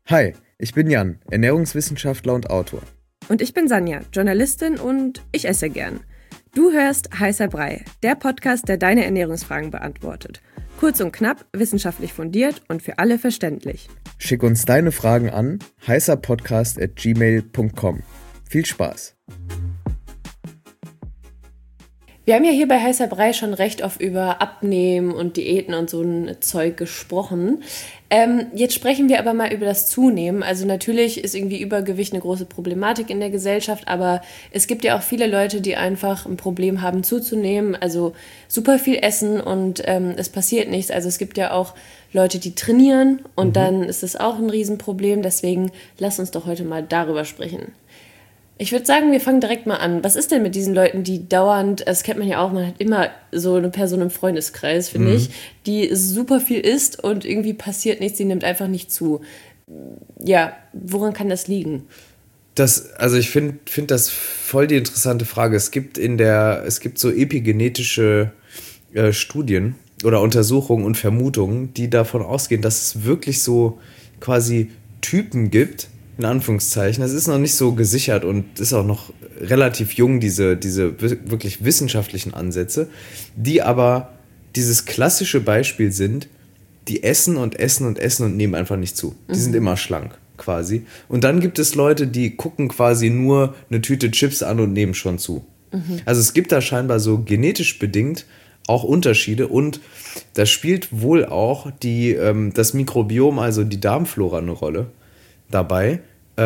Hi, ich bin Jan, Ernährungswissenschaftler und Autor. Und ich bin Sanja, Journalistin und ich esse gern. Du hörst Heißer Brei, der Podcast, der deine Ernährungsfragen beantwortet. Kurz und knapp, wissenschaftlich fundiert und für alle verständlich. Schick uns deine Fragen an heißerpodcast@gmail.com. Viel Spaß! Wir haben ja hier bei Heißer Brei schon recht oft über Abnehmen und Diäten und so ein Zeug gesprochen. Jetzt sprechen wir aber mal über das Zunehmen. Also natürlich ist irgendwie Übergewicht eine große Problematik in der Gesellschaft, aber es gibt ja auch viele Leute, die einfach ein Problem haben zuzunehmen, also super viel essen und es passiert nichts. Also es gibt ja auch Leute, die trainieren und dann ist es auch ein Riesenproblem. Deswegen lass uns doch heute mal darüber sprechen. Ich würde sagen, wir fangen direkt mal an. Was ist denn mit diesen Leuten, die dauernd, das kennt man ja auch, man hat immer so eine Person im Freundeskreis, finde ich, die super viel isst und irgendwie passiert nichts, die nimmt einfach nicht zu. Ja, woran kann das liegen? Ich finde das voll die interessante Frage. Es gibt so epigenetische Studien oder Untersuchungen und Vermutungen, die davon ausgehen, dass es wirklich so quasi Typen gibt, in Anführungszeichen. Das ist noch nicht so gesichert und ist auch noch relativ jung, diese wirklich wissenschaftlichen Ansätze, die aber dieses klassische Beispiel sind, die essen und essen und essen und nehmen einfach nicht zu. Die sind immer schlank, quasi. Und dann gibt es Leute, die gucken quasi nur eine Tüte Chips an und nehmen schon zu. Also es gibt da scheinbar so genetisch bedingt auch Unterschiede und da spielt wohl auch das Mikrobiom, also die Darmflora, eine Rolle dabei,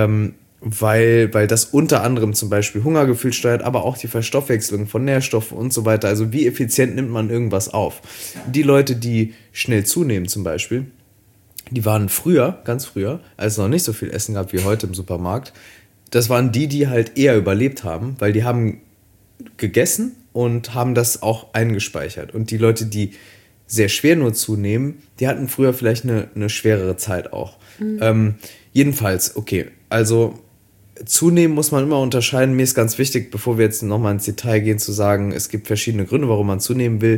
weil das unter anderem zum Beispiel Hungergefühl steuert, aber auch die Verstoffwechslung von Nährstoffen und so weiter. Also wie effizient nimmt man irgendwas auf? Die Leute, die schnell zunehmen zum Beispiel, die waren früher, ganz früher, als es noch nicht so viel Essen gab wie heute im Supermarkt, das waren die halt eher überlebt haben, weil die haben gegessen und haben das auch eingespeichert. Und die Leute, die sehr schwer nur zunehmen, die hatten früher vielleicht eine schwerere Zeit auch. Jedenfalls, okay, also zunehmen muss man immer unterscheiden. Mir ist ganz wichtig, bevor wir jetzt nochmal ins Detail gehen, zu sagen, es gibt verschiedene Gründe, warum man zunehmen will.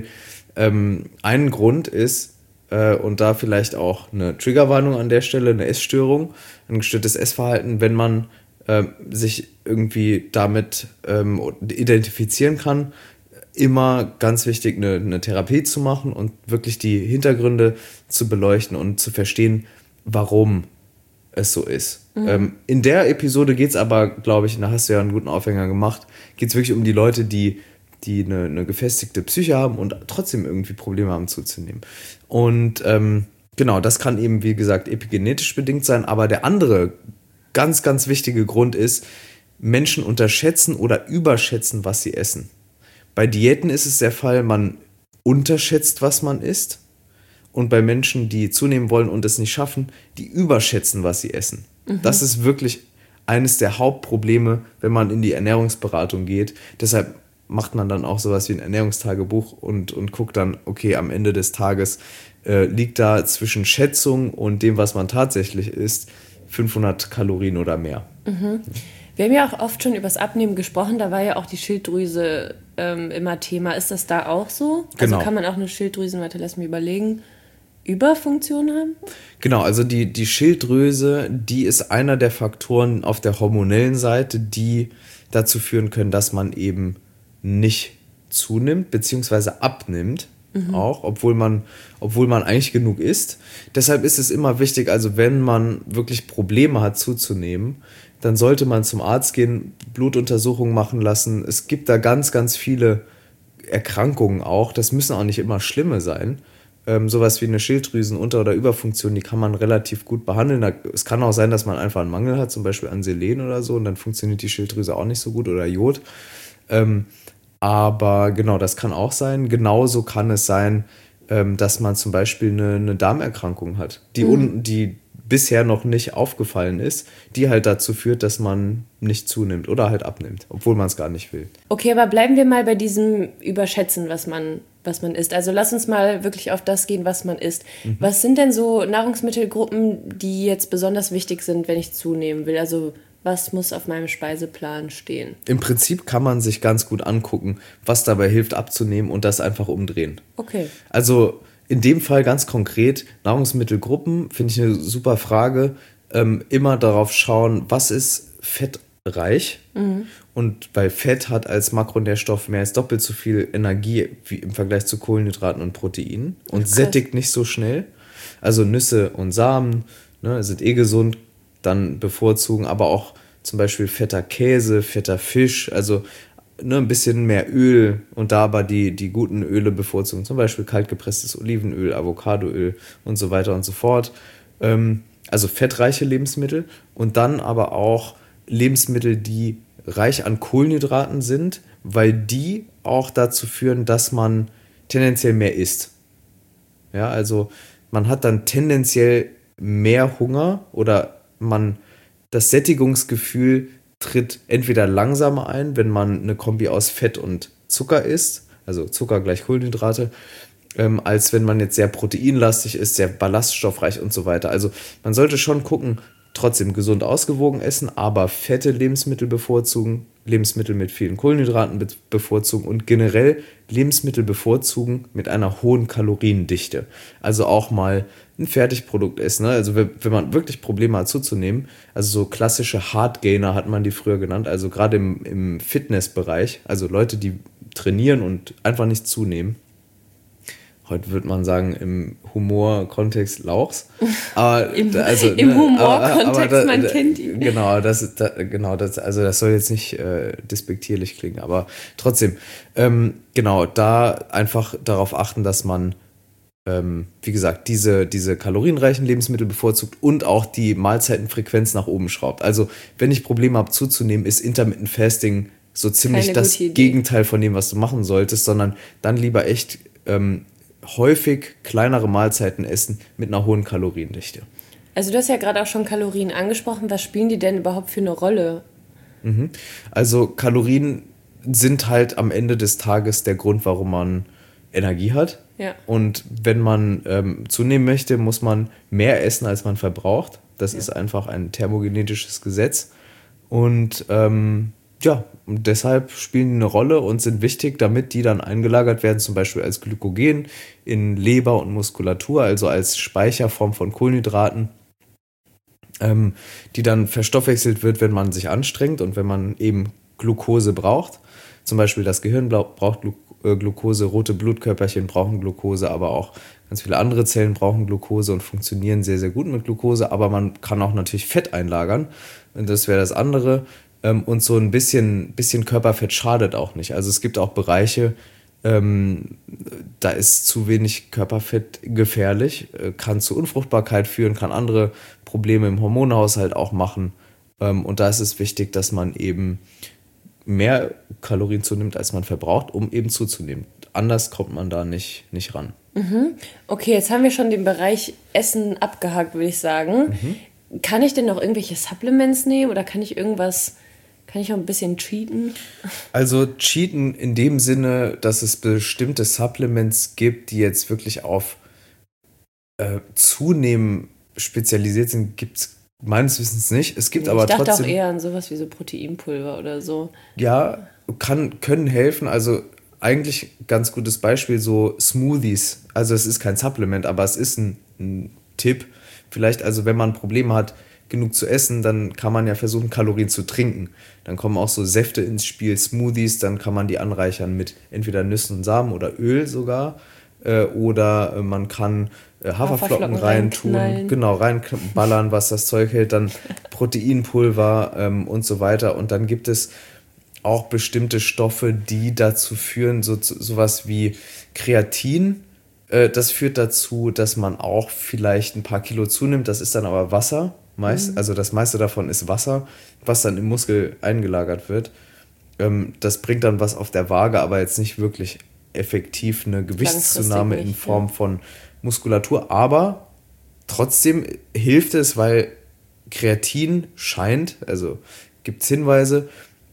Ein Grund ist, und da vielleicht auch eine Triggerwarnung an der Stelle, eine Essstörung, ein gestörtes Essverhalten, wenn man sich irgendwie damit identifizieren kann, immer ganz wichtig, eine Therapie zu machen und wirklich die Hintergründe zu beleuchten und zu verstehen, warum es so ist. In der Episode geht es aber, glaube ich, da hast du ja einen guten Aufhänger gemacht, geht es wirklich um die Leute, die eine gefestigte Psyche haben und trotzdem irgendwie Probleme haben zuzunehmen. Und genau, das kann eben, wie gesagt, epigenetisch bedingt sein, aber der andere ganz, ganz wichtige Grund ist, Menschen unterschätzen oder überschätzen, was sie essen. Bei Diäten ist es der Fall, man unterschätzt, was man isst. Und bei Menschen, die zunehmen wollen und es nicht schaffen, die überschätzen, was sie essen. Das ist wirklich eines der Hauptprobleme, wenn man in die Ernährungsberatung geht. Deshalb macht man dann auch sowas wie ein Ernährungstagebuch und guckt dann, okay, am Ende des Tages liegt da zwischen Schätzung und dem, was man tatsächlich isst, 500 Kalorien oder mehr. Wir haben ja auch oft schon über das Abnehmen gesprochen, da war ja auch die Schilddrüse immer Thema. Ist das da auch so? Genau. Also kann man auch eine Schilddrüsen, lass mich überlegen, Überfunktion haben? Genau, also die Schilddrüse, die ist einer der Faktoren auf der hormonellen Seite, die dazu führen können, dass man eben nicht zunimmt, beziehungsweise abnimmt, auch, obwohl man eigentlich genug isst. Deshalb ist es immer wichtig, also wenn man wirklich Probleme hat zuzunehmen, dann sollte man zum Arzt gehen, Blutuntersuchungen machen lassen. Es gibt da ganz, ganz viele Erkrankungen auch, das müssen auch nicht immer schlimme sein. Sowas wie eine Schilddrüsenunter- oder Überfunktion, die kann man relativ gut behandeln. Es kann auch sein, dass man einfach einen Mangel hat, zum Beispiel an Selen oder so, und dann funktioniert die Schilddrüse auch nicht so gut oder Jod. Aber genau, das kann auch sein. Genauso kann es sein, dass man zum Beispiel eine Darmerkrankung hat, die bisher noch nicht aufgefallen ist, die halt dazu führt, dass man nicht zunimmt oder halt abnimmt, obwohl man es gar nicht will. Okay, aber bleiben wir mal bei diesem Überschätzen, was man isst. Also lass uns mal wirklich auf das gehen, was man isst. Was sind denn so Nahrungsmittelgruppen, die jetzt besonders wichtig sind, wenn ich zunehmen will? Also was muss auf meinem Speiseplan stehen? Im Prinzip kann man sich ganz gut angucken, was dabei hilft abzunehmen und das einfach umdrehen. Okay. Also in dem Fall ganz konkret, Nahrungsmittelgruppen, finde ich eine super Frage. immer darauf schauen, was ist fettreich. Und weil Fett hat als Makronährstoff mehr als doppelt so viel Energie wie im Vergleich zu Kohlenhydraten und Proteinen und sättigt nicht so schnell. Also Nüsse und Samen, ne, sind gesund, dann bevorzugen, aber auch zum Beispiel fetter Käse, fetter Fisch, also ne, ein bisschen mehr Öl und da aber die guten Öle bevorzugen, zum Beispiel kaltgepresstes Olivenöl, Avocadoöl und so weiter und so fort. Also fettreiche Lebensmittel und dann aber auch Lebensmittel, die reich an Kohlenhydraten sind, weil die auch dazu führen, dass man tendenziell mehr isst. Ja, also man hat dann tendenziell mehr Hunger oder das Sättigungsgefühl tritt entweder langsamer ein, wenn man eine Kombi aus Fett und Zucker isst, also Zucker gleich Kohlenhydrate, als wenn man jetzt sehr proteinlastig ist, sehr ballaststoffreich und so weiter. Also man sollte schon gucken, trotzdem gesund ausgewogen essen, aber fette Lebensmittel bevorzugen, Lebensmittel mit vielen Kohlenhydraten bevorzugen und generell Lebensmittel bevorzugen mit einer hohen Kaloriendichte. Also auch mal ein Fertigprodukt essen. Ne? Also wenn man wirklich Probleme hat zuzunehmen, also so klassische Hardgainer hat man die früher genannt, also gerade im Fitnessbereich, also Leute, die trainieren und einfach nicht zunehmen. Heute würde man sagen, im Humor-Kontext Lauchs. Aber, Im Humor-Kontext, man kennt ihn. Genau, also das soll jetzt nicht despektierlich klingen, aber trotzdem, genau, da einfach darauf achten, dass man, wie gesagt, diese kalorienreichen Lebensmittel bevorzugt und auch die Mahlzeitenfrequenz nach oben schraubt. Also, wenn ich Probleme habe zuzunehmen, ist Intermittent Fasting so ziemlich das Gegenteil von dem, was du machen solltest, sondern dann lieber echt häufig kleinere Mahlzeiten essen mit einer hohen Kaloriendichte. Also du hast ja gerade auch schon Kalorien angesprochen. Was spielen die denn überhaupt für eine Rolle? Also Kalorien sind halt am Ende des Tages der Grund, warum man Energie hat. Ja. Und wenn man zunehmen möchte, muss man mehr essen, als man verbraucht. Das ist einfach ein thermogenetisches Gesetz. Und und deshalb spielen die eine Rolle und sind wichtig, damit die dann eingelagert werden, zum Beispiel als Glykogen in Leber und Muskulatur, also als Speicherform von Kohlenhydraten, die dann verstoffwechselt wird, wenn man sich anstrengt und wenn man eben Glucose braucht. Zum Beispiel das Gehirn braucht Glucose, rote Blutkörperchen brauchen Glucose, aber auch ganz viele andere Zellen brauchen Glucose und funktionieren sehr, sehr gut mit Glucose. Aber man kann auch natürlich Fett einlagern. Und das wäre das andere. Und so ein bisschen Körperfett schadet auch nicht. Also es gibt auch Bereiche, da ist zu wenig Körperfett gefährlich, kann zu Unfruchtbarkeit führen, kann andere Probleme im Hormonhaushalt auch machen. Und da ist es wichtig, dass man eben mehr Kalorien zunimmt, als man verbraucht, um eben zuzunehmen. Anders kommt man da nicht ran. Okay, jetzt haben wir schon den Bereich Essen abgehakt, würde ich sagen. Kann ich denn noch irgendwelche Supplements nehmen oder kann ich auch ein bisschen cheaten? Also cheaten in dem Sinne, dass es bestimmte Supplements gibt, die jetzt wirklich auf Zunehmen spezialisiert sind, gibt es meines Wissens nicht. Es gibt aber trotzdem... Ich dachte auch eher an sowas wie so Proteinpulver oder so. Ja, können helfen. Also eigentlich ganz gutes Beispiel, so Smoothies. Also es ist kein Supplement, aber es ist ein Tipp. Vielleicht, also wenn man Probleme hat, genug zu essen, dann kann man ja versuchen, Kalorien zu trinken. Dann kommen auch so Säfte ins Spiel, Smoothies, dann kann man die anreichern mit entweder Nüssen und Samen oder Öl sogar. Oder man kann Haferflocken reintun, genau, reinballern, was das Zeug hält, dann Proteinpulver und so weiter. Und dann gibt es auch bestimmte Stoffe, die dazu führen, sowas wie Kreatin. Das führt dazu, dass man auch vielleicht ein paar Kilo zunimmt. Das ist dann aber Wasser. Also das meiste davon ist Wasser, was dann im Muskel eingelagert wird. Das bringt dann was auf der Waage, aber jetzt nicht wirklich effektiv eine Gewichtszunahme in Form von Muskulatur. Aber trotzdem hilft es, weil Kreatin scheint, also gibt es Hinweise,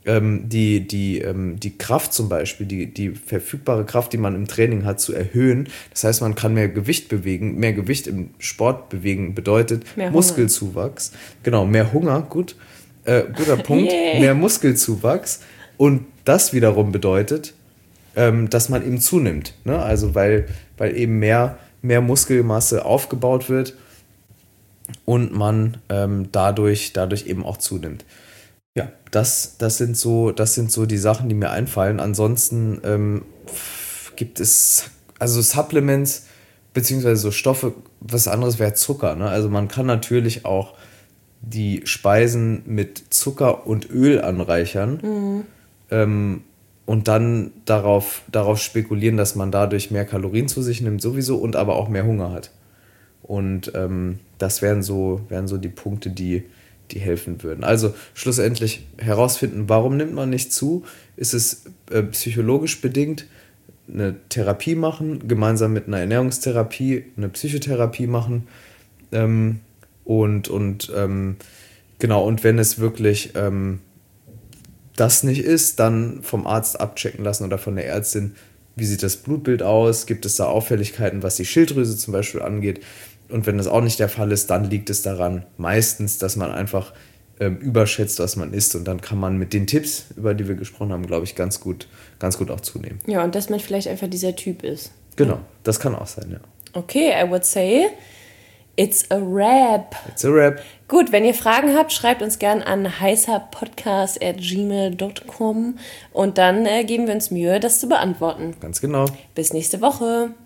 die Kraft zum Beispiel, die verfügbare Kraft, die man im Training hat, zu erhöhen. Das heißt, man kann mehr Gewicht bewegen. Mehr Gewicht im Sport bewegen bedeutet mehr Muskelzuwachs. Genau, mehr Hunger, guter Punkt. Yeah. Mehr Muskelzuwachs. Und das wiederum bedeutet, dass man eben zunimmt. Ne? Also weil eben mehr Muskelmasse aufgebaut wird. und man dadurch eben auch zunimmt. Ja, das sind so die Sachen, die mir einfallen. Ansonsten gibt es also Supplements beziehungsweise so Stoffe, was anderes wäre Zucker. Ne? Also man kann natürlich auch die Speisen mit Zucker und Öl anreichern und dann darauf spekulieren, dass man dadurch mehr Kalorien zu sich nimmt sowieso und aber auch mehr Hunger hat. Und das wären so die Punkte, die helfen würden. Also schlussendlich herausfinden, warum nimmt man nicht zu? Ist es psychologisch bedingt? Eine Therapie machen, gemeinsam mit einer Ernährungstherapie, eine Psychotherapie machen. Genau, und wenn es wirklich das nicht ist, dann vom Arzt abchecken lassen oder von der Ärztin, wie sieht das Blutbild aus, gibt es da Auffälligkeiten, was die Schilddrüse zum Beispiel angeht. Und wenn das auch nicht der Fall ist, dann liegt es daran meistens, dass man einfach überschätzt, was man isst. Und dann kann man mit den Tipps, über die wir gesprochen haben, glaube ich, ganz gut auch zunehmen. Ja, und dass man vielleicht einfach dieser Typ ist. Genau, das kann auch sein, ja. Okay, I would say it's a wrap. It's a wrap. Gut, wenn ihr Fragen habt, schreibt uns gern an heißerpodcast@gmail.com und dann geben wir uns Mühe, das zu beantworten. Ganz genau. Bis nächste Woche.